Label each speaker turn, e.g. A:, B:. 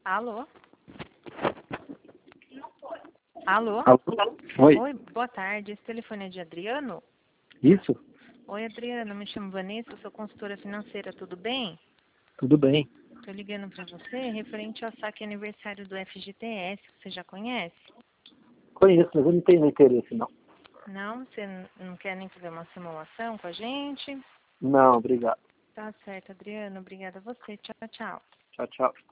A: Alô? Alô?
B: Alô? Oi.
A: Oi, boa tarde. Esse telefone é de Adriano?
B: Isso?
A: Oi, Adriano. Me chamo Vanessa, sou consultora financeira. Tudo bem?
B: Tudo bem.
A: Estou ligando para você referente ao saque aniversário do FGTS. Você já conhece?
B: Conheço, mas eu não tenho interesse, não.
A: Não? Você não quer nem fazer uma simulação com a gente?
B: Não, obrigado.
A: Tá certo, Adriano. Obrigada a você. Tchau, tchau.
B: Tchau, tchau.